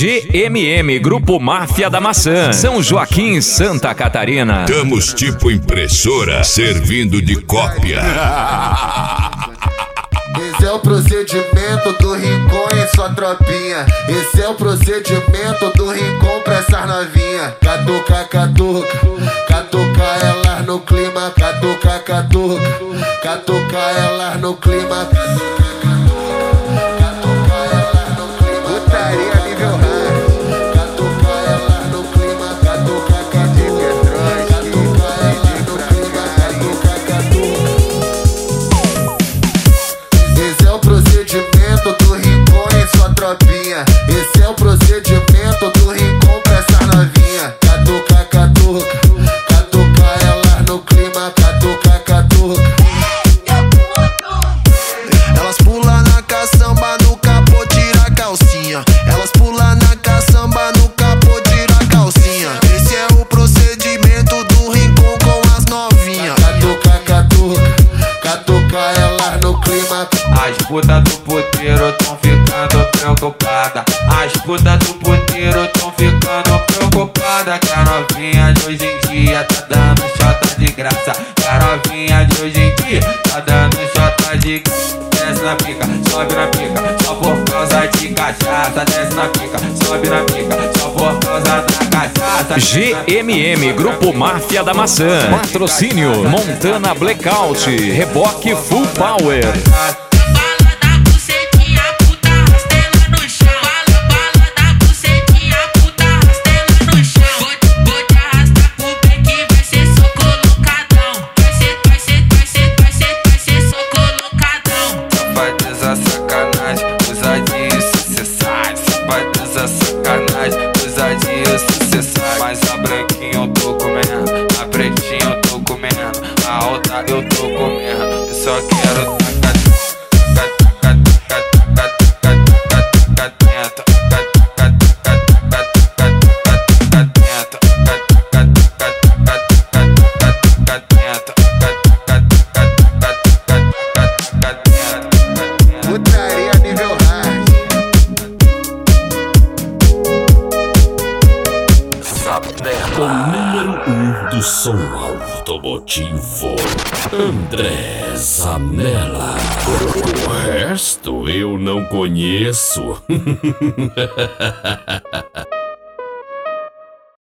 GMM, Grupo Máfia da Maçã, São Joaquim, Santa Catarina. Estamos tipo impressora, servindo de cópia. Esse é o procedimento do Rincon e sua tropinha. Esse é o procedimento do Rincon pra essas novinha. Catuca, catuca, catuca elas no clima. Catuca, catuca, catuca elas no clima. Esse é o procedimento do Rincon pra essa novinha. Catuca, catuca, catuca elas no clima. Catuca, catuca. Elas pulam na caçamba, no capô tira a calcinha. Elas pulam na caçamba, no capô tira a calcinha. Esse é o procedimento do Rincon com as novinhas. Catuca, catuca, catuca elas no clima. As putas do puteiro tão ficando preocupada. As putas do puteiro tão ficando preocupada. Que a novinha de hoje em dia tá dando chota de graça. Que a novinha de hoje em dia tá dando chota de graça. Desce na pica, sobe na pica, só por causa de cachaça. Desce na pica, sobe na pica, só por causa da cachaça. GMM, Grupo Máfia da Maçã. Patrocínio Montana Blackout, Reboque Full Power. Sacanagem, ousadia sucessais. Safadeza, sacanagem, ousadia sucessais. Mas a branquinha eu tô comendo, a pretinha eu tô comendo, a alta eu tô comendo. Eu só quero tacar o número 1 do som automotivo, André Zanella. O resto eu não conheço.